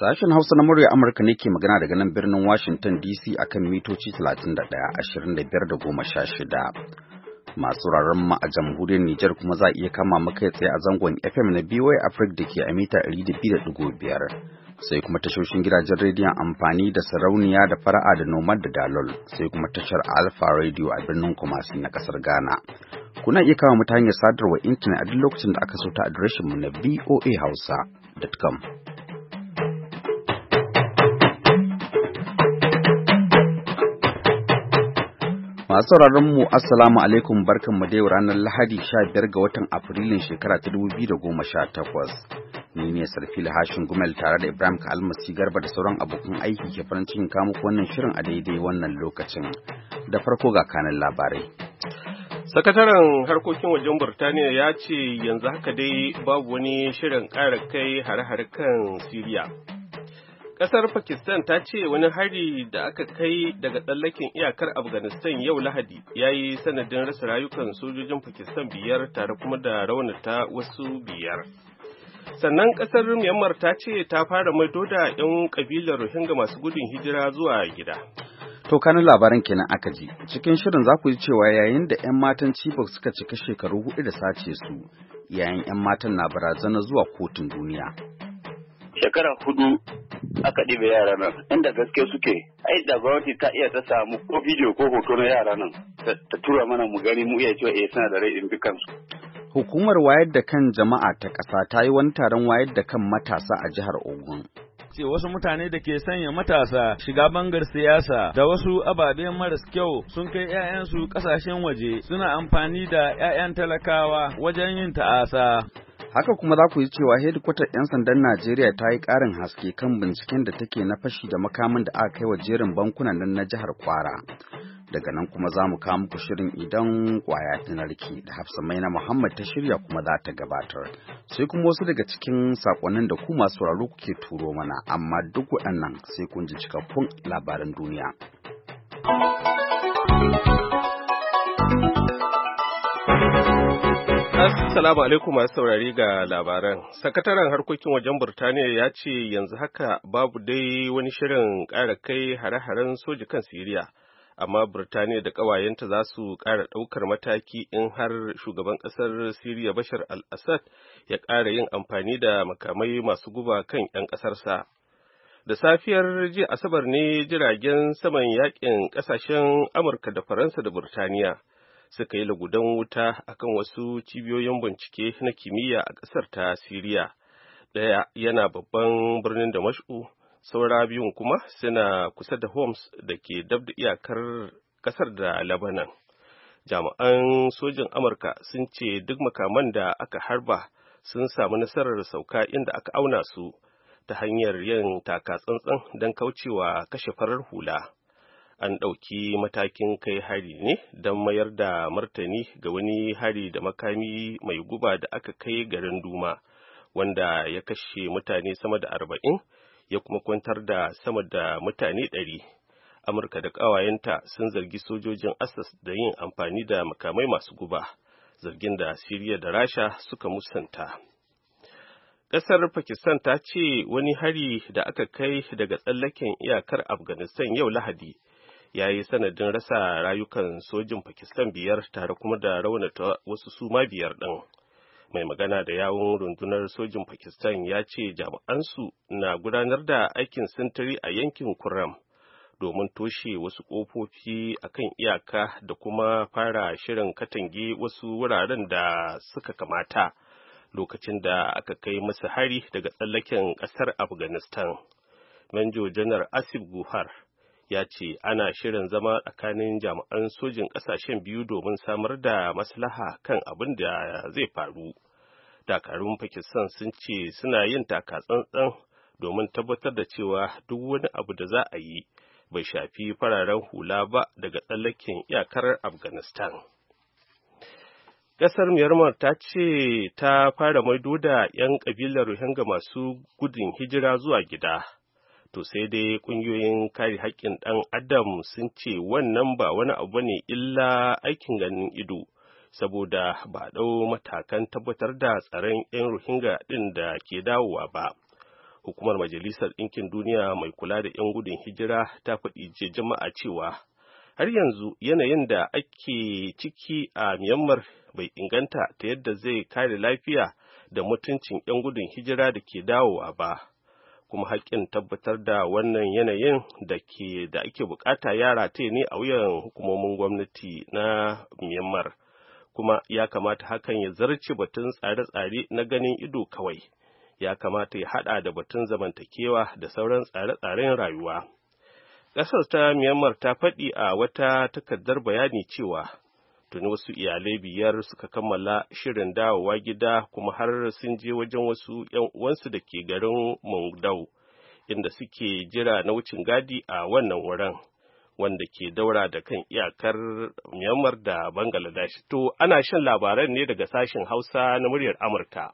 Sashen Hausa na murya Amurka ne ke magana daga nan birnin Washington DC akan mitoci 31, 25 da 16. Masu rarren mu a jamhuriyar Nijar kuma za a iya kama maka tsaye a zangon FM na BY Africa da ke a mita 200.5. Sai kuma tashoshin gidajen rediyon amfani da sarauniya da fara'a da nomad da dalol, sai kuma tashar Alpha Radio a birnin Kumasi na kasar Ghana. Kuna iya kama mu ta hanyar sadarwar intanet a duk lokacin da aka so ta adireshin mu na voahausa.com. Masu sauraron mu assalamu alaikum, barkanmu da yau ranar Lahadi 15 ga watan Afrilun shekara ta 2018. Ni ne Sarfila Hashin Gumel tare da Ibrahim Kalmasi Garba da sauran abokan aiki ke farin cikin kawo muku wannan shirin a daidai wannan lokacin. Da farko ga kanan labarai. Sakataren harkokin wajen Burtaniya ya ce yanzu haka dai babu wani shirin ƙara kai hare-hare kan Siriya. Ƙasar Pakistan ta ce wani hari da aka kai daga tsallaken iyakar Afghanistan yau Lahadi ya yi sanadin rasa rayukan sojojin Pakistan 5 tare kuma da raunata wasu 5. Sannan ƙasar Myanmar ta ce ta fara maido da 'yan ƙabilar Rohingya masu gudun hijira zuwa gida. To kanin labaran kenan aka ji. Cikin shirin za ku ji cewa yayin da 'yan matan Chibok suka cika shekaru 4 da sace su, yayin 'yan matan na barazana zuwa kotun duniya. Shekara 4 aka ɗibe yara nan, inda gaske suke, ai da gwamnati ta iya ta samu ko bidiyo ko hoto na yara nan, ta tura mana mu gani mu iya cewa suna da rai in bi kansu. Hukumar wayar da kan jama'a ta ƙasa ta yi wani taron wayar da kan matasa a jihar Ogun. Ce wasu mutane da ke sanya matasa shiga bangar siyasa da wasu ababe maras kyau sun kai 'ya'yansu ƙasashen waje suna amfani da 'ya'yan talakawa wajen yin ta'asa. Haka kuma za ku ji cewa hedikwatar 'yan sandan Najeriya ta yi ƙarin haske kan binciken da take na fashi da makamin da aka kai wa jerin bankunan nan na jihar Kwara. Daga nan kuma za mu kawo muku shirin idan kwaya ta narke da Hafsa Maina Muhammad ta shirya kuma za ta gabatar. Sai kuma wasu daga cikin sakonnin da ku masu sauraro kuke turo mana, amma duk waɗannan sai kun ji cikakkun labaran duniya. Assalamu alaikum masu saurari ga labaran. Sakataren harkokin wajen Burtaniya ya ce yanzu haka babu dai wani shirin ƙara kai hare-haren soji kan Siriya, amma Burtaniya da ƙawayenta za su ƙara ɗaukar mataki in har shugaban ƙasar Siriya Bashar al-Assad ya ƙara yin amfani da makamai masu guba kan 'yan ƙasarsa. Da safiyar jiya Asabar ne jiragen saman yaƙin ƙasashen Amurka da Faransa da Burtaniya suka yi lagudan wuta akan wasu cibiyoyin bincike na kimiyya a ƙasar ta Siriya. Ɗaya yana babban birnin Damashku, saura biyun kuma suna kusa da Homs da ke dab da iyakar ƙasar da Lebanon. Jami'an sojin Amurka sun ce duk makaman da aka harba sun samu nasarar sauka inda aka auna su ta hanyar yin taka tsantsan don kaucewa kashe farar hula. An ɗauki matakin kai hari ne don mayar da martani ga wani hari da makami mai guba da aka kai garin Duma, wanda ya kashe mutane sama da 40 ya kuma kwantar da sama da mutane 100. Amurka da ƙawayenta sun zargi sojojin Assad da yin amfani da makamai masu guba, zargin da Siriya da Rasha suka musanta. Ƙasar Pakistan ta ce wani hari da aka kai daga tsallaken iyakar Afghanistan yau Lahadi ya yi sanadin rasa rayukan sojin Pakistan 5 tare kuma da raunata wasu suma 5 ɗin. Mai magana da yawun rundunar sojin Pakistan ya ce jami'ansu na gudanar da aikin sintiri a yankin Kurram domin toshe wasu ƙofofi a kan iyaka da kuma fara shirin katange wasu wuraren da suka kamata lokacin da aka kai masa hari daga tsallaken ƙasar Afghanistan. Manjo Janar Asif Guhar ya ce ana shirin zama tsakanin jami'an sojin ƙasashen biyu domin samar da maslaha kan abin da zai faru. Dakarun Pakistan sun ce suna yin taka tsantsan domin tabbatar da cewa duk wani abu da za a yi bai shafi fararen hula ba daga tsallaken iyakar Afghanistan. Ƙasar Myanmar ta ce ta fara maido da 'yan ƙabilar Rohingya masu gudun hijira zuwa gida. To sai dai ƙungiyoyin kare haƙƙin ɗan adam sun ce wannan ba wani abu ne illa aikin ganin ido, saboda ba ɗau matakan tabbatar da tsaron 'yan Rohingya ɗin da ke dawowa ba. Hukumar Majalisar Ɗinkin Duniya mai kula da 'yan gudun hijira ta faɗi jiya Juma'a cewa har yanzu yanayin da ake ciki a Myanmar bai inganta ta yadda zai kare lafiya da mutuncin 'yan gudun hijira da ke dawowa ba, kuma haƙƙin tabbatar da wannan yanayin da ake bukata ya rataye ne a wuyan hukumomin gwamnati na Myanmar, kuma ya kamata hakan ya zarce batun tsare-tsare na ganin ido kawai. Ya kamata ya haɗa da batun zamantakewa da sauran tsare-tsaren rayuwa. Ƙasar ta Myanmar ta faɗi a wata takardar bayani cewa tuni wasu iyalai 5 suka kammala shirin dawowa gida kuma har sun je wajen wasu 'yan uwansu da ke garin Mungdau, inda suke jira na wucin gadi a wannan wurin, wanda ke daura da kan iyakar Myanmar da Bangladesh. To ana shan labaran ne daga sashen Hausa na muryar Amurka.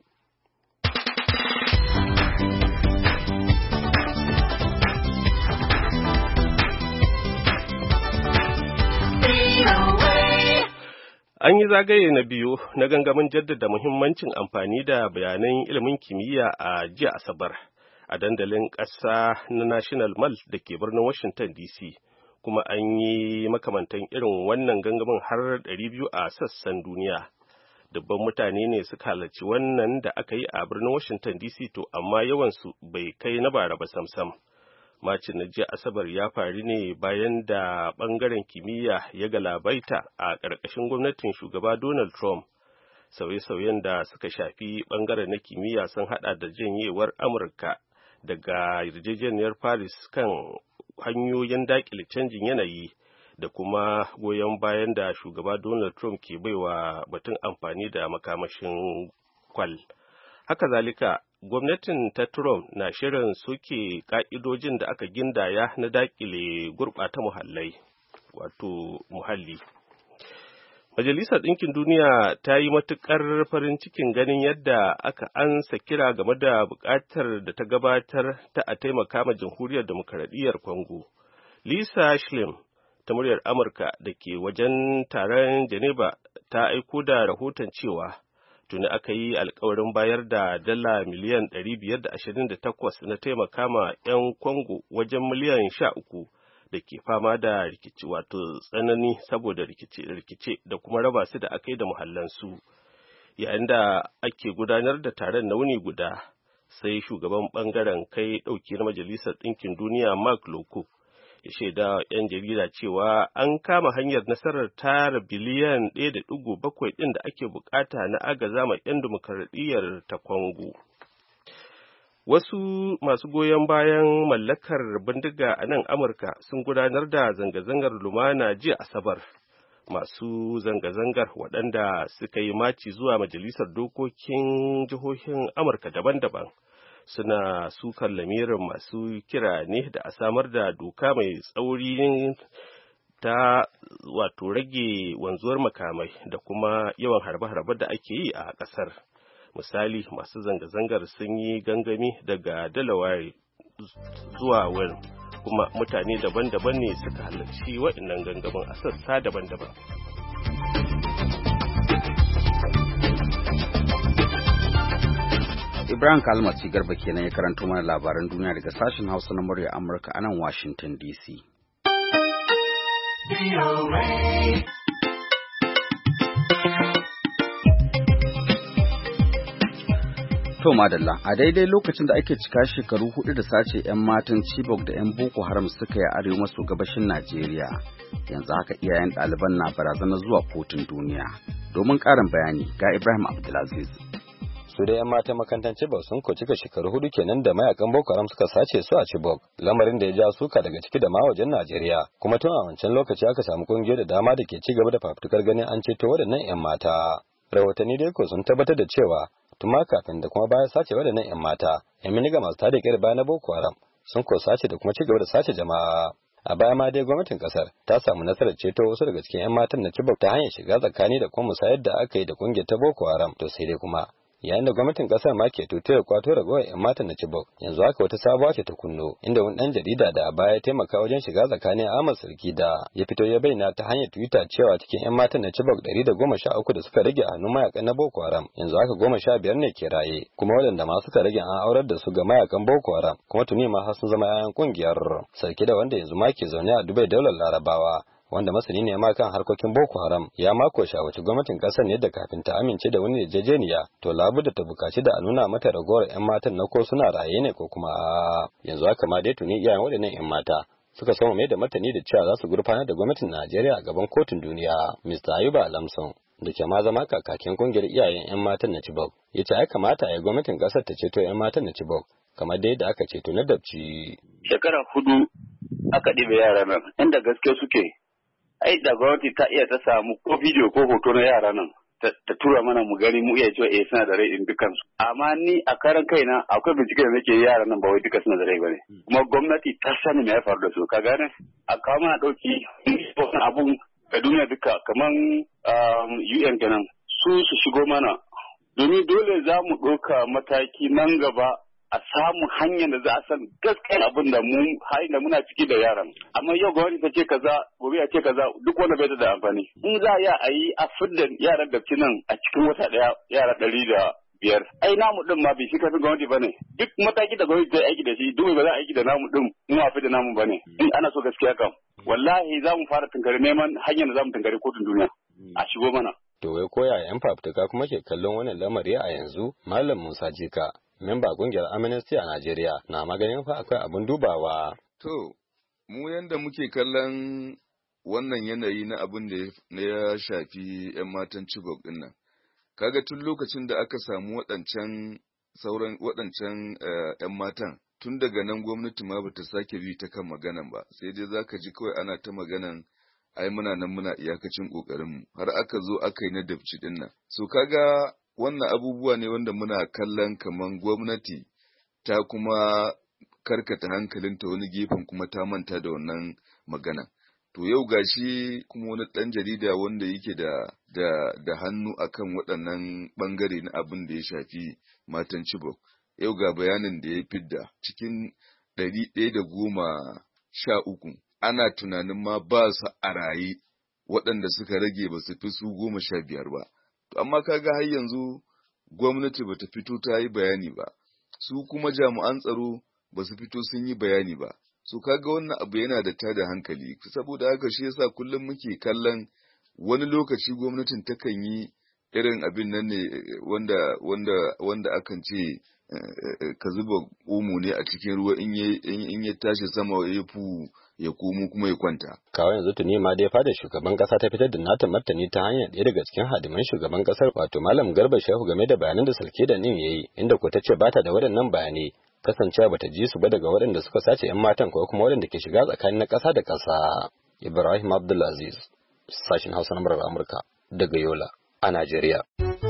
An yi zagaye na biyu na gangamin jaddada muhimmancin amfani da bayanan ilimin kimiyya a jiya Asabar a dandalin ƙasa na National Mall da ke birnin Washington DC, kuma an yi makamantan irin wannan gangamin har 200 a sassan duniya. Dubban mutane ne suka halarci wannan da aka yi a birnin Washington DC, to amma yawansu bai kai na bara ba samsam. Macin na jiya Asabar ya faru ne bayan da ɓangaren kimiyya ya galabaita a ƙarƙashin gwamnatin shugaba Donald Trump. Sauye-sauyen da suka shafi ɓangaren na kimiyya sun haɗa da janyewar Amurka daga yarjejeniyar Paris kan hanyoyin daƙile canjin yanayi da kuma goyon bayan da shugaba Donald Trump ke baiwa batun amfani da makamashin kwal. Haka zalika, gwamnatin ta Trump na shirin soke ƙa'idojin da aka gindaya na daƙile gurɓata muhalli. Majalisar Ɗinkin Duniya ta yi matuƙar farin cikin ganin yadda aka ansa kira game da buƙatar da ta gabatar ta a taimaka ma Jamhuriyar Demokaradiyyar Congo. Lisa Schlein ta muryar Amurka da ke wajen taron Geneva ta aiko da rahoton cewa tuni aka yi alkawarin bayar da dala miliyan 528 na taimaka ma 'yan Congo wajen miliyan 13 da ke fama da rikici, wato tsanani saboda rikice da kuma raba su da aka yi da muhallansu. Yayin da ake gudanar da taron na wuni guda, sai shugaban bangaren kai ɗauki na Majalisar Ɗinkin Duniya Mark Lowcock ya shaida 'yan jarida cewa an kama hanyar nasarar tara biliyan 1.7 ɗin da ake bukata na agaza ma 'yan dimokuraɗiyyar ta Congo. Wasu masu goyon bayan mallakar bindiga a nan Amurka sun gudanar da zanga-zangar lumana jiya Asabar. Masu zanga-zangar waɗanda suka yi maci zuwa Majalisar Dokokin jihohin Amurka daban-daban suna sukan lamirin masu kira ne da a samar da doka mai tsauri ta wato rage wanzuwar makamai da kuma yawan harbe-harbe da ake yi a ƙasar. Misali, masu zanga-zangar sun yi gangami daga Delaware zuwa Wayne, kuma mutane daban-daban ne suka halarci waɗannan gangamin a sassa daban-daban. Ibrahim Kalmasi Garba kenan ya karanto mana labaran duniya daga sashen Hausa na murya Amurka a nan Washington DC. To madalla, a daidai lokacin da ake cika shekaru 4 da sace 'yan matan Chibok da 'yan Boko Haram suka yi arewa maso gabashin Najeriya, yanzu haka iyayen ɗaliban na barazana zuwa kotun duniya. Domin ƙarin bayani ga Ibrahim Abdulaziz. Su da 'yan matan makarantar Chibok sun ko cika shekaru 4 kenan da mayakan Boko Haram suka sace su a Chibok, lamarin da ya ja suka daga ciki da ma wajen Najeriya. Kuma tun a wancan lokaci aka samu kungiyoyi da dama da ke ci gaba da fafutukar ganin an ceto waɗannan 'yan mata. Rahotanni dai ko sun tabbatar da cewa tuma kafin da kuma bayan sace waɗannan 'yan mata, 'yan miniga masu tada ƙyar baya na Boko Haram sun ko sace da kuma ci gaba da sace jama'a. A baya ma dai gwamnatin kasar ta samu nasarar ceto wasu daga cikin 'yan matan na Chibok ta hanyar shiga tsakani da kuma musayar da aka yi da kungiyar ta Boko Haram. To sai dai kuma yayin da gwamnatin kasar ma ke tutuyar kwato ragowar 'yan matan na Chibok. Yanzu haka wata sabuwa ce ta kunno, inda wani dan jarida da a baya ya taimaka wajen shiga tsakanin Ahmad Sarki da ya fito ya bayyana ta hanyar Twitter cewa cikin 'yan matan na Chibok 113 da suka rage a hannun mayakan na Boko Haram, yanzu haka 15 ne ke raye, kuma waɗanda ma suka rage an aurar da su ga mayakan Boko Haram, kuma tuni ma har sun zama 'ya'yan kungiyar. Sarki da wanda yanzu ma ke zaune a Dubai daular Larabawa, wanda masani ne ma kan harkokin Boko Haram, ya mako shawarci gwamnatin kasar ne da kafin ta amince da wani yarjejeniya to labuda ta bukaci da a nuna mata ragowar 'yan matan na ko suna raye ne ko kuma yanzu haka ma dai tuni iyayen waɗannan 'yan mata suka sama mai da martani da cewa za su gurfanar da gwamnatin Najeriya a gaban kotun duniya. Mr. Ayuba Lamson da ke ma zama kakakin kungiyar iyayen 'yan matan na Chibok ya ce ya kamata a yi gwamnatin kasar ta ceto 'yan matan na Chibok kamar dai da aka ceto na Dabci. Shekara 4 aka ɗibe yara nan inda gaske suke. Ai da gwamnati ta iya ta samu ko bidiyo ko hoto na yara nan ta tura mana mu gani mu iya cewa suna da rai in dukansu. Amma ni a karan kaina akwai bincike da nake yara nan ba wai duka suna da rai bane. Kuma gwamnati ta sani me ya faru da su ka gane? A kawo mana ɗauki abun ga duniya duka kaman UN kenan su shigo mana. Domin dole za mu ɗauka mataki nan gaba a samu hanyar da za a san gaskiyar abin da muna ciki da yaran. Amma yau gwamnati ta ce kaza, gobe a ce kaza, duk wanda bai da amfani. In za a yi a fidda yaran da nan a cikin wata daya yara 105. Ai namu din ma bai shi kafin gwamnati bane. Duk mataki da gwamnati ta aiki da shi, duk ba za a aiki da namu din mu a fidda namu bane. In ana so gaskiya kam. Wallahi za mu fara tunkari neman hanyar da za mu tunkari kotun duniya. A shigo mana. To wai koya 'yan fafutuka kuma ke kallon wannan lamari a yanzu? Malam Musa Jika, memba kungiyar Amnesty a Najeriya, na maganin fa akwai abin dubawa. To, mu yanda muke kallon wannan yanayi na abin da ya shafi 'yan matan Chibok ɗin nan, kaga tun lokacin da aka samu waɗancan 'yan matan, tun daga nan gwamnati ma bata sake bi ta kan maganan ba, sai dai zaka ji kawai ana ta maganan ai muna nan muna iyakacin ƙoƙarinmu, har aka zo aka yi na Dabci ɗin nan. So kaga wannan abubuwa ne wanda muna kallon kaman gwamnati ta kuma karkata hankalinta wani gefen kuma ta manta da wannan magana. To yau gashi kuma wani ɗan jarida wanda yake da hannu akan waɗannan ɓangare na abin da ya shafi matan Chibok. Yau ga bayanin da ya fidda cikin 113 ana tunanin ma ba su a raye waɗanda suka rage ba su fi su 15 ba. Amma kaga har yanzu gwamnati bata fito ta yi bayani ba, su kuma jami'an tsaro ba su fito sun yi bayani ba, so kaga wannan abu yana da tada hankali, saboda haka shi yasa kullum muke kallon wani lokaci gwamnatin takan yi irin abin nan ne wanda akan ce ka zuba omo ne a cikin ruwa in ya tashi sama ya ya komo kuma ya kwanta. Kawai yanzu tuni ma dai fadar shugaban kasa ta fitar da nata martani ta hanyar ɗaya daga cikin hadiman shugaban kasar wato Malam Garba Shehu game da bayanan da Sarki da nin yayi, inda ko ta ce bata da waɗannan bayanai kasancewa bata ji su ba daga waɗanda suka sace 'yan matan ko kuma waɗanda ke shiga tsakanin na ƙasa da ƙasa. Ibrahim Abdulaziz, sashin Hausa na murar Amurka daga Yola a Najeriya.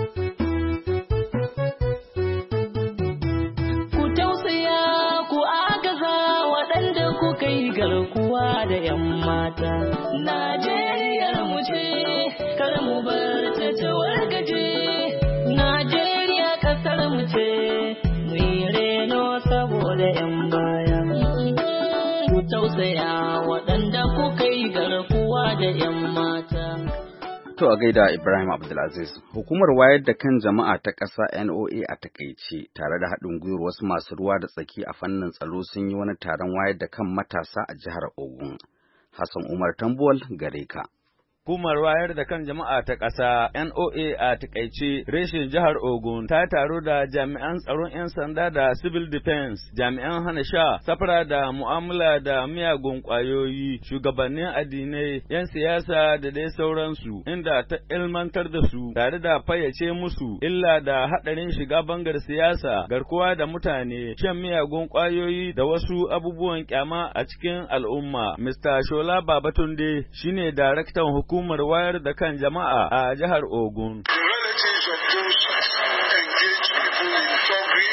Garkuwa da 'yan mata, Najeriyar mu ce, kar mu bar ta wargaje. Najeriya kasar mu ce, mu yi reno saboda 'yan baya. Ku tausaya waɗanda kuka yi garkuwa da 'yan mata. To a gaida Ibrahim Abdulaziz, hukumar wayar da kan jama'a ta ƙasa NOA a takaice tare da haɗin gwiwar wasu masu ruwa da tsaki a fannin tsaro sun yi wani taron wayar da kan matasa a jihar Ogun. Hassan Umar Tambuwal gare ka. Hukumar wayar da kan jama'a ta ƙasa NOA a takaice reshen jihar Ogun ta taro da jami'an tsaron 'yan sanda da civil defense, jami'an hana sha, safara da mu'amala da miyagun ƙwayoyi, shugabannin addinai, 'yan siyasa da dai sauransu, inda ta ilmantar da su tare da fayyace musu illa da haɗarin shiga bangar siyasa, garkuwa da mutane, shan miyagun ƙwayoyi da wasu abubuwan kyama a cikin al'umma. Mr. Shola Babatunde shine daraktan hukumar wayar da kan jama'a a jihar Ogun. The relatives of those engaged people in thuggery and the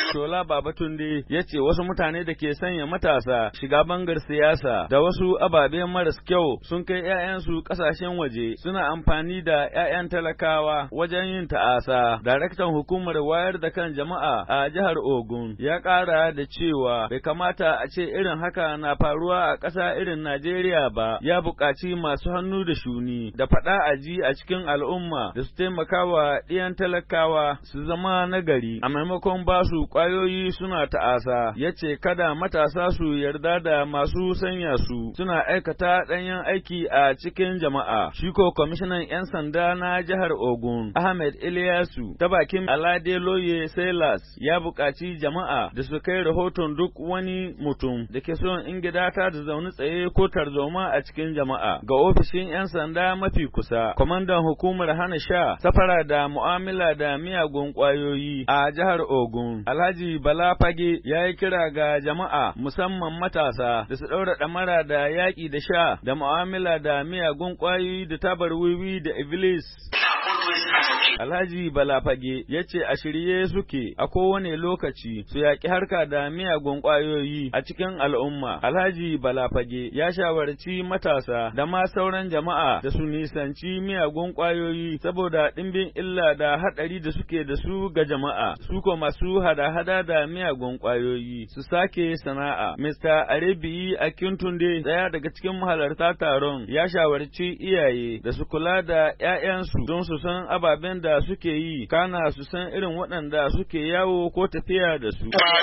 Shola Babatunde ya ce wasu mutane da ke sanya matasa shiga bangar siyasa da wasu ababe maras kyau sun kai 'ya'yansu ƙasashen waje suna amfani da 'ya'yan talakawa wajen yin ta'asa. Daraktan hukumar wayar da kan jama'a a jihar Ogun ya ƙara da cewa bai kamata a ce irin haka na faruwa a ƙasa irin Najeriya ba, ya buƙaci masu hannu da shuni da faɗa aji a cikin al'umma da su taimaka wa ɗiyan talakawa su zama nagari a maimakon ba su ƙwayoyi suna ta'asa. Ya ce kada matasa su yarda da masu sanya su suna aikata ɗanyen aiki a cikin jama'a. Shi ko kwamishinan 'yan sanda na jihar Ogun Ahmed Ilyasu ta bakin Aladeloye Silas ya buƙaci jama'a da su kai rahoton duk wani mutum da ke son ingidata da zaune tsaye ko tarzoma a cikin jama'a ga ofishin 'yan sanda mafi kusa. Kwamandan hukumar hana sha, safara da mu'amala da miyagun ƙwayoyi a jihar Ogun Alhaji Bala Fage ya yi kira ga jama'a musamman matasa da su ɗaura ɗamara da yaƙi da sha da mu'amala da miyagun ƙwayoyi da tabar wiwi da Iblis. Alhaji Balafage ya ce a shirye suke a kowane lokaci su yaƙi harka da miyagun ƙwayoyi a cikin al'umma. Alhaji Balafage ya shawarci matasa da ma sauran jama'a da su nisanci miyagun ƙwayoyi saboda ɗimbin illa da haɗari da suke da su ga jama'a. Su ko masu hada-hada da miyagun ƙwayoyi su sake sana'a. Mr. Arebiyi Akintunde, ɗaya daga cikin mahalarta taron, ya shawarci iyaye da su kula da 'ya'yansu don su san ababen da suke yi, kana su san irin waɗanda suke yawo ko tafiya da su.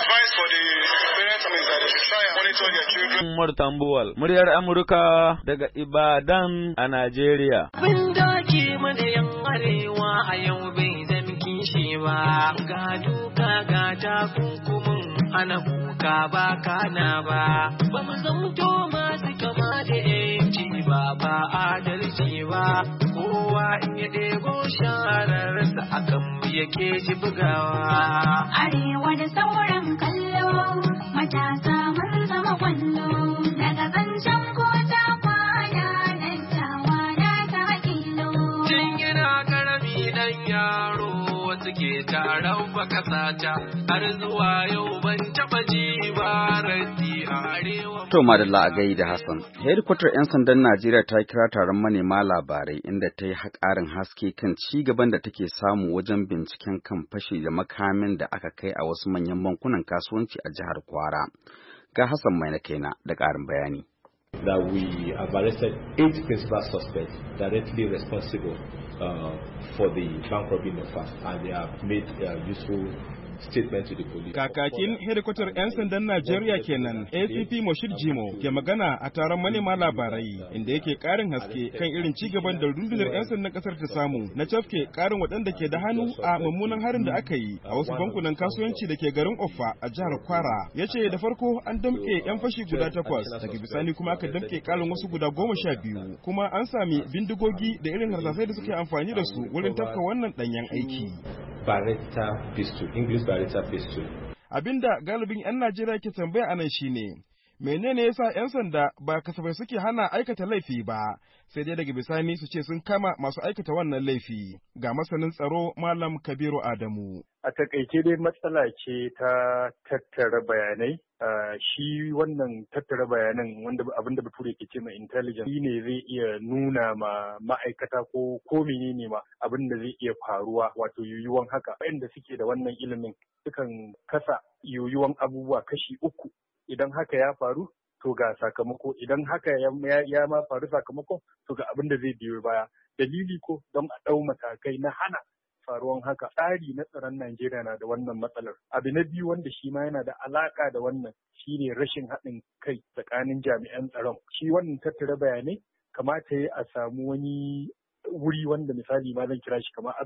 Umar Tambuwal, muryar Amurka daga Ibadan a Najeriya. Abin da ke mana yan arewa a yau bai zan kishi ba, ga duka ga takunkumin ana kuka ba kana ba, ba mu zamto masu kama da yanci ba adalci ba, kowa in ya ɗebo shararsa akan yake ji bugawa. Arewa da sauran kallo, matasa mun zama kwallo, daga zancen ko ta kwana nan tawana ta hakilo. Tun yana karami dan yaro wasu ke taron bakasata, har zuwa yau ban taɓa ji ba raddi a arewa. To madalla a gaida Hassan. Hedikwatar 'yan sandan Najeriya ta kira taron manema labarai inda ta yi ƙarin haske kan ci gaban da take samu wajen binciken kan fashi da makamin da aka kai a wasu manyan bankunan kasuwanci a jihar Kwara. Ga Hassan mai na kaina da ƙarin bayani. That we have arrested 8 principal suspects directly responsible for the bank robbing offense, and they have made useful statement to the police. Kakakin hedikwatar 'yan sandan Najeriya kenan ACP Moshid Jimo ke magana a taron manema labarai inda yake karin haske kan irin cigaban da rundunar 'yan sandan kasar ta samu na cafke karin waɗanda ke da hannu a mummunan harin da aka yi a wasu bankunan kasuwanci da ke garin Offa a jihar Kwara. Ya ce da farko an damƙe 'yan fashi guda 8 daga bisani kuma aka damƙe karin wasu guda 12 kuma an sami bindigogi da irin harsasai da suke amfani da su wurin tafka wannan ɗanyen aiki. Beretta pistol, English Beretta pistol. Abinda galibin 'yan Najeriya ke tambaya anan shine, menene yasa 'yan sanda ba kasafai suke hana aikata laifi ba, sai dai daga bisani su ce sun kama masu aikata wannan laifi. Ga masanin tsaro Malam Kabiru Adamu. A takaice dai matsala ce ta tattara bayanai. Shi wannan tattara bayanan wanda abinda bature ke ce ma intelligence shi ne zai iya nuna ma ma'aikata ko menene ma abinda zai iya faruwa, wato yiwuwan haka. Waɗanda suke da wannan ilimin sukan kasa yiwuwan abubuwa kashi 3. Idan haka ya faru to ga sakamako, idan haka ya ma faru sakamakon to ga abinda zai biyo baya. Dalili ko don a ɗau matakai na hana faruwan haka. Tsari na tsaron Najeriya na da wannan matsalar. Abu na biyu wanda shi ma yana da alaka da wannan shine rashin haɗin kai tsakanin jami'an tsaron. Shi wannan tattara bayanai kamata ya a samu wani wuri wanda misali ma zan kira shi kamar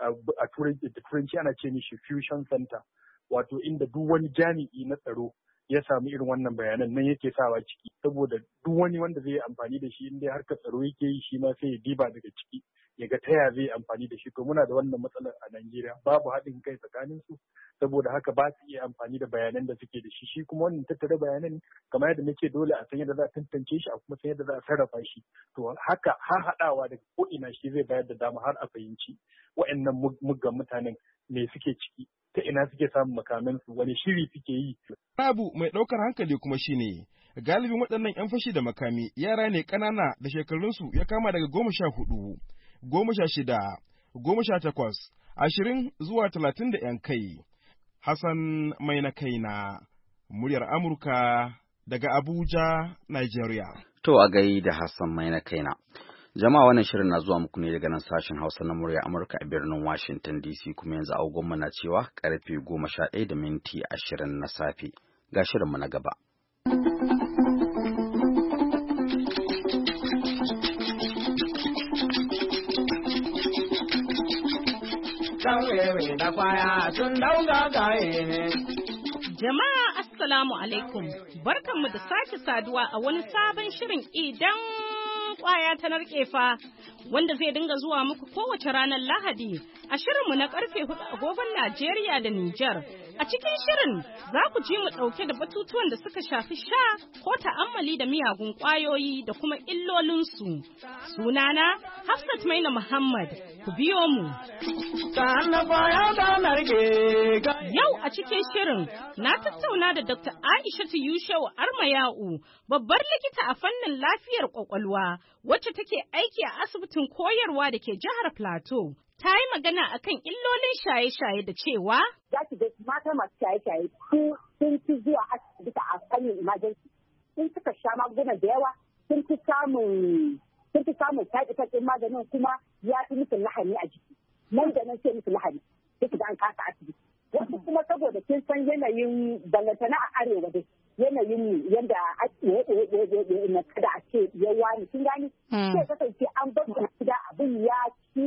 a turanci ana ce mishi fusion center, wato inda duk wani jami'i na tsaro ya samu irin wannan bayanan nan yake sawa ciki, saboda duk wani wanda zai yi amfani da shi inda harkar tsaro yake yi shi ma sai ya diba daga ciki ya ga ta zai amfani da shi. To muna da wannan matsalar a Najeriya, babu haɗin kai tsakanin su, saboda haka ba su iya amfani da bayanan da suke da shi. Shi kuma wannan tattara bayanan kamar yadda nake dole a san yadda za a tantance shi a kuma san yadda za a sarrafa shi. To haka har haɗawa daga ko ina shi zai bayar da dama har a fahimci wa'annan muggan mutanen me suke ciki, ta ina suke samun makamansu, wani shiri suke yi. Abu mai ɗaukar hankali kuma shine galibin waɗannan 'yan fashi da makami yara ne ƙanana da shekarunsu ya kama daga 14, 16, 18, 20 zuwa 30 da 'yan kai. Hassan mai na kaina, muryar Amurka daga Abuja, Nigeria. To a gai da Hassan mai na kaina. Jama'a wannan shirin na zuwa muku ne daga nan sashen Hausa na muryar Amurka a birnin Washington DC, kuma yanzu agogonmu na cewa karfe 11:20 na safe. Ga shirinmu na gaba. Jama'a Assalamu alaikum, barkanmu da sake saduwa a wani sabon shirin idan kwaya ta narke fa, wanda zai dinga zuwa muku kowace ranar Lahadi a shirinmu na karfe 4 agogon Najeriya da Nijar. A cikin shirin za ku ji mu ɗauke da batutuwan da suka shafi sha ko ta'ammali da miyagun ƙwayoyi da kuma illolinsu. Sunana Hafsat Maina Muhammad, ku biyo mu. Yau a cikin shirin na tattauna da Dr. Aishatu Yushau Armayau, babbar likita a fannin lafiyar ƙwaƙwalwa, wacce take aiki a asibitin koyarwa da ke jihar Plateau. Ta yi magana akan illolin shaye-shaye da cewa za ki ga mata masu shaye-shaye sun fi zuwa asibiti a fannin emergency, sun suka sha magunguna da yawa, sun fi samun side effect ɗin maganin, kuma ya fi musu lahani a jiki, nan da nan sai musu lahani sai ki ga an kasa asibiti. Wasu kuma saboda kin san yanayin ballantana a arewa dai yanayin yadda na kada a ce yawa ne, kin gani sai kasance an bar gida abin ya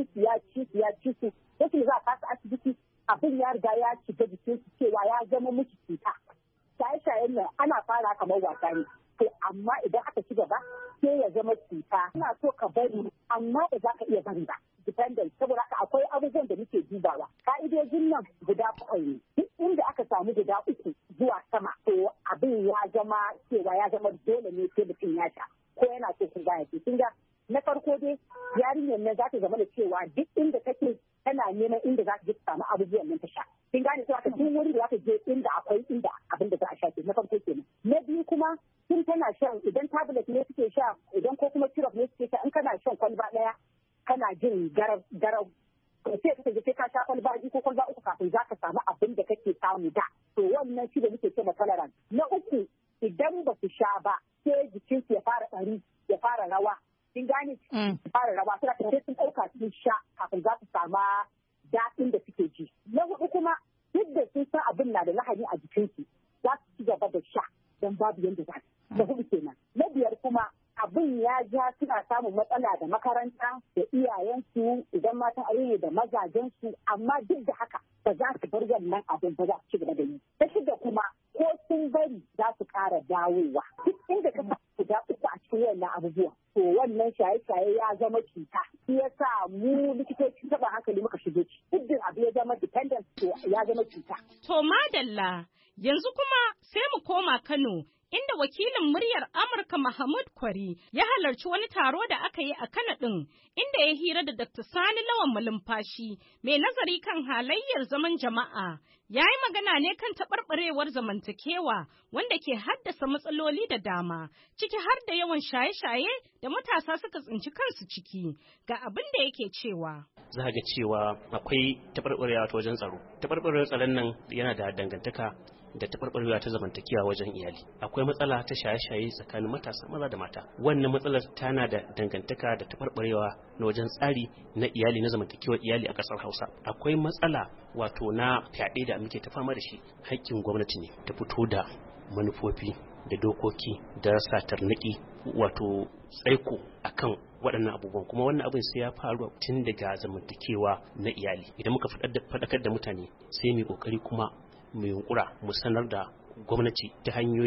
ci su wasu za a kasa asibiti, abin ya riga ya shiga jikin su cewa ya zama musu cuta. Shaye-shayen nan ana fara kamar wasa ne, to amma idan aka ci gaba sai ya zama cuta. Ina so ka bari amma ba za ka iya bari ba, dependent. Saboda haka akwai abubuwan da muke dubawa. Ka'idojin nan guda 7 ne. Duk inda aka samu guda 3 zuwa sama, to abin ya zama cewa ya zama dole ne sai mutum ya sha ko yana so kun gaya ce. Kin ga na farko dai yarinyar nan za ta zama da cewa duk inda kake tana neman inda za ta je ta samu abubuwan nan ta sha. Kin gane cewa ka duk wuri da za ta je inda akwai inda abin da za a sha ke. Na farko kenan. Na biyu kuma tun tana shan, idan tablet ne suke sha, idan ko kuma syrup ne suke sha, in kana shan kwalba ɗaya kana jin garau sai ka je ka sha kwalba 2 ko kwalba 3 kafin za ka samu abin da kake samu da. To wannan shi da muke ce tolerance. Na uku, idan ba su sha ba sai jikinsu ya fara ɗari, ya fara rawa. Kin gane? Fara rawa sai sun ɗauka sun sha kafin za su samu daɗin da suke ji. Na hudu kuma duk da sun san abin na da lahani a jikinsu za su ci gaba da sha don babu yadda za su. Na hudu kenan. Na 5 kuma abin ya ja suna samun matsala da makaranta da iyayensu, idan matan aure da mazajensu, amma duk da haka ba za su bar wannan abin ba, za su ci gaba da yi. Ta 6 kuma ko sun bari za su ƙara dawowa. Duk inda ka samu guda 3 a cikin wannan abubuwa, to wannan shaye-shaye ya zama cuta. Shi ya sa mu likitoci taɓa hankali muka shigo ci. Duk abu ya zama dependent, to ya zama cuta. To madalla, yanzu kuma sai mu koma Kano, inda wakilin muryar Amurka Mahmud Kwari ya halarci wani taro da aka yi a Kano ɗin, inda ya hira da Dr. Sani Lawan Malumfashi, mai nazari kan halayyar zaman jama'a. Ya yi magana ne kan taɓarɓarewar zamantakewa wanda ke haddasa matsaloli da dama, ciki har da yawan shaye-shaye da matasa suka tsinci kansu ciki. Ga abin da yake cewa. Za ga cewa akwai taɓarɓarewa ta wajen tsaro. Taɓarɓarewar tsaron nan yana da dangantaka da taɓarɓarewa ta zamantakewa wajen iyali. Akwai matsala ta shaye-shaye tsakanin matasa maza da mata. Wannan matsalar tana da dangantaka da taɓarɓarewa na wajen tsari na iyali, na zamantakewar iyali a ƙasar Hausa. Akwai matsala wato na fyaɗe da muke ta fama da shi. Haƙƙin gwamnati ne ta fito da manufofi da dokoki da sa tarnaki wato tsaiko akan waɗannan abubuwan, kuma wannan abin sai ya faru tun daga zamantakewa na iyali. Idan muka faɗakar da mutane sai mu kokari kuma mu yunkura mu sanar da gwamnati ta hanyoyi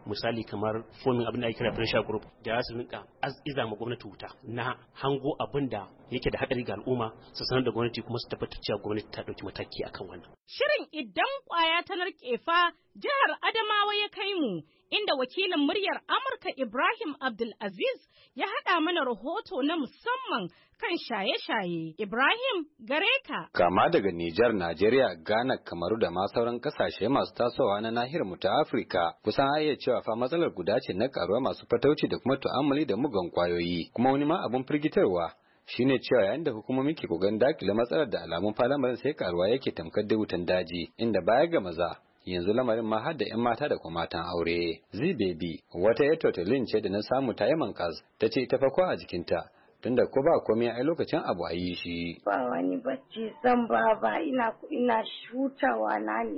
misali kamar forming abin da ake kira pressure group da za su rinka iza ma gwamnati wuta na hango abin da yake da hadari ga al'umma su sanar da gwamnati kuma su tabbatar cewa gwamnati ta dauki mataki akan wannan. Shirin idan kwaya ta narkefa jihar Adamawa ya kai mu inda wakilin muryar Amurka Ibrahim Abdulaziz ya haɗa mana rahoto na musamman kan shaye-shaye. Ibrahim gare ka. Kama daga Nijar, Najeriya, Ghana, Kamaru da ma sauran kasashe masu tasowa na nahiyar mu ta Afirka, kusan iya cewa fa matsalar guda ce na karuwa masu fatauci da kuma tu'ammali da mugan kwayoyi. Kuma wani ma abun firgitarwa shine cewa yayin da hukumomi ke kokarin dakile matsalar da alamun falamarin sai karuwa yake tamkar da wutan daji, inda baya ga maza yanzu lamarin ma har da 'yan mata da kuma matan aure. Zibebi wata ya totalin ce da na samu ta yaman kas ta ce ita fa ko a jikinta tunda ko ba komai ai lokacin abu a yi shi. Ba wani bacci zan ba ina hutawa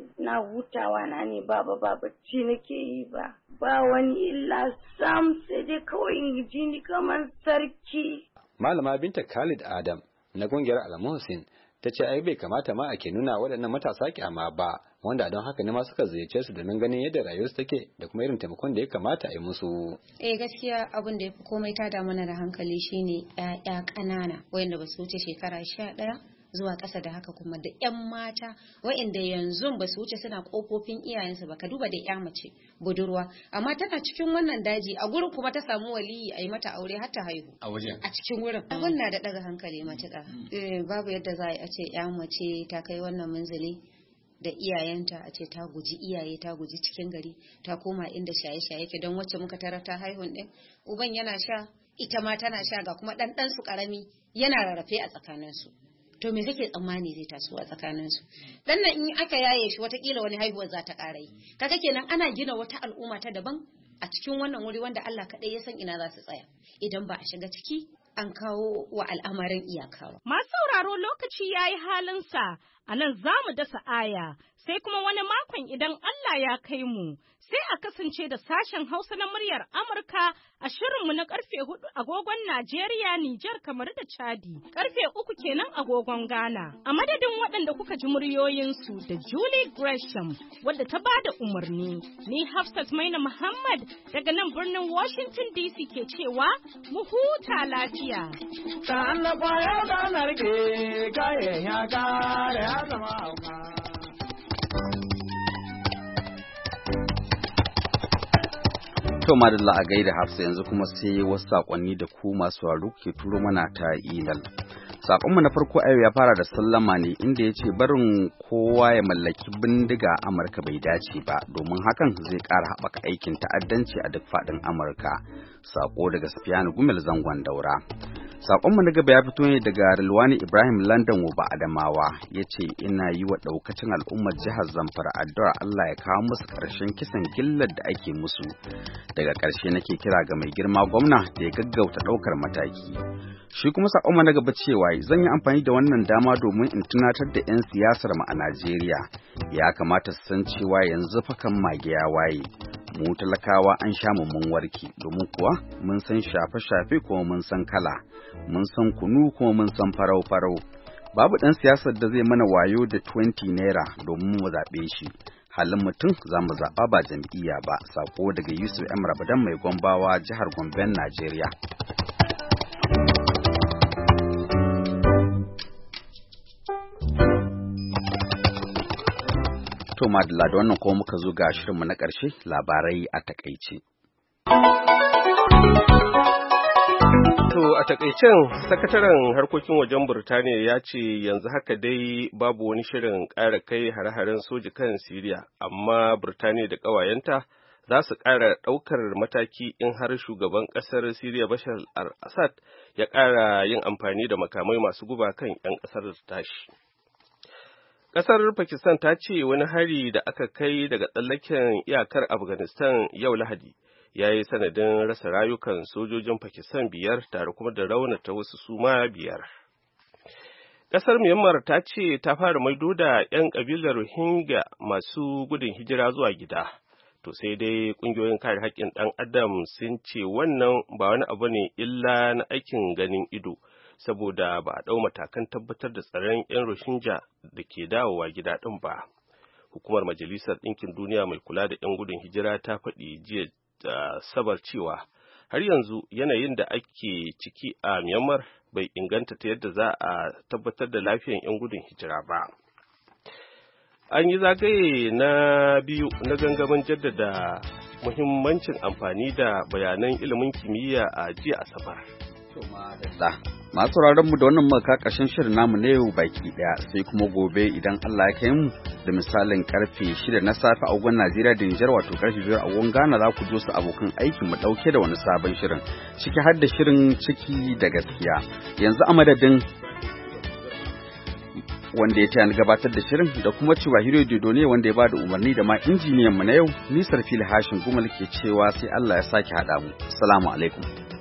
na ne ba bacci nake yi ba. Ba wani illa sam sai dai kawai in ji ni kamar sarki. Malama Binta Khalid Adam na kungiyar Al-Muhsin ta ce ai bai kamata ma ake nuna waɗannan matasa kyama ba, wanda don haka ne ma suka ziyarce su domin ganin yadda rayuwarsu take da kuma irin taimakon da ya kamata a yi musu. Gaskiya abin da ya fi komai ta mana da hankali shine ƴaƴa ƙanana wayanda ba su wuce shekara 11 zuwa ƙasa da haka, kuma da 'yan mata wa'inda yanzu ba su wuce suna ƙofofin iyayensu ba. Ka duba da 'ya mace budurwa amma tana cikin wannan daji a gurin kuma ta samu waliyi a yi mata aure har ta haihu a cikin wurin. Abin na da ɗaga hankali matuƙa. Babu yadda za a ce 'ya mace ta kai wannan munzali da iyayenta a ce ta guji iyaye, ta guji cikin gari, ta koma inda shaye-shaye ke, don wacce muka tarar ta haihun ɗin uban yana sha ita ma tana sha, ga kuma ɗanɗansu ƙarami yana rarrafe a tsakaninsu. To me kake tsammani zai taso a tsakaninsu? Dan nan in aka yaye shi watakila wani haihuwar za ta ƙara yi. Kaga kenan ana gina wata al'umma ta daban a cikin wannan wuri wanda Allah kaɗai ya san ina za su tsaya idan ba a shiga ciki an kawo wa al'amarin iyakawa. Masu sauraro lokaci ya yi halinsa, a nan za mu dasa aya, sai kuma wani makon idan Allah ya kai mu, sai a kasance da sashen Hausa na muryar Amurka a shirinmu na karfe 4 agogon Najeriya, Nijar, kamar da Chadi, karfe 3 kenan agogon Ghana. A madadin waɗanda kuka ji muryoyinsu da Julie Gresham, wadda ta bada umarni, ni Hafsat Maina Muhammad daga nan birnin Washington DC ke cewa mu huta lafiya. To madalla a gaida Hafsa, yanzu kuma sai wasu sakonni da ku masu sauraro ke turo mana ta email. Sakonmu na farko a yau ya fara da sallama ne inda ya ce barin kowa ya mallaki bindiga a Amurka bai dace ba, domin hakan zai ƙara haɓaka aikin ta'addanci a duk faɗin Amurka. Sako daga Safiyanu Gumel zangon Daura. Sakonmu na gaba ya fito ne daga Rilwani Ibrahim London Wuba Adamawa, ya ce ina yi wa ɗaukacin al'ummar jihar Zamfara addu'ar Allah ya kawo musu ƙarshen kisan gillar da ake musu. Daga ƙarshe nake kira ga mai girma gwamna da ya gaggauta ɗaukar mataki. Shi kuma sakonmu na gaba cewa zan yi amfani da wannan dama domin in tunatar da 'yan siyasar mu a Najeriya. Ya kamata su san cewa yanzu fakan mage ya waye. Mu talakawa an sha mu mun warke, domin kuwa mun san shafe-shafe kuma mun san kala, mun san kunu kuma mun san farau-farau. Babu ɗan siyasar da zai mana wayo da 20 naira domin mu zaɓe shi. Halin mutum za mu zaɓa ba jam'iyya ba. Sako daga Yusuf M. Rabadan mai Gombawa, jihar Gomben, Najeriya. To madalla da wannan kuma muka zo ga shirinmu na ƙarshe, labarai a takaice. To a takaicen sakataren harkokin wajen Burtaniya ya ce yanzu haka dai babu wani shirin ƙara kai hare-haren soji kan Siriya, amma Burtaniya da ƙawayenta za su ƙara ɗaukar mataki in har shugaban ƙasar Siriya Bashar al-Assad ya ƙara yin amfani da makamai masu guba kan 'yan ƙasar tashi. Ƙasar Pakistan ta ce wani hari da aka kai daga tsallaken iyakar Afghanistan yau Lahadi ya yi sanadin rasa rayukan sojojin Pakistan 5 tare kuma da raunata wasu suma 5. Ƙasar Myanmar ta ce ta fara maido da 'yan ƙabilar Rohingya masu gudun hijira zuwa gida. To sai dai ƙungiyoyin kare haƙƙin ɗan adam sun ce wannan ba wani abu ne illa na aikin ganin ido, saboda ba a ɗau matakan tabbatar da tsaron 'yan Rohingya da ke dawowa gida ɗin ba. Hukumar Majalisar Ɗinkin Duniya mai kula da 'yan gudun hijira ta faɗi jiya da sabar cewa har yanzu yanayin da ake ciki a Myanmar bai inganta ta yadda za a tabbatar da lafiyar 'yan gudun hijira ba. An yi zagaye na biyu na gangamin jaddada muhimmancin amfani da bayanan ilimin kimiyya a jiya Asabar. Masu mu da wannan muka ƙarshen shirin namu na yau baki ɗaya, sai kuma gobe idan Allah ya kai mu da misalin karfe 6 na safe a agogon Najeriya da Nijar, wato karfe 5 a agogon Ghana, za ku jo su abokan aikin mu ɗauke da wani sabon shirin ciki har da shirin ciki da gaskiya. Yanzu a madadin wanda ya taya gabatar da shirin da kuma cewa Hiro Dodo ne wanda ya bada umarni da ma injiniyan mu na yau, Nisar Fili Hashin Gumal ke cewa sai Allah ya sake haɗa mu. Assalamu alaikum.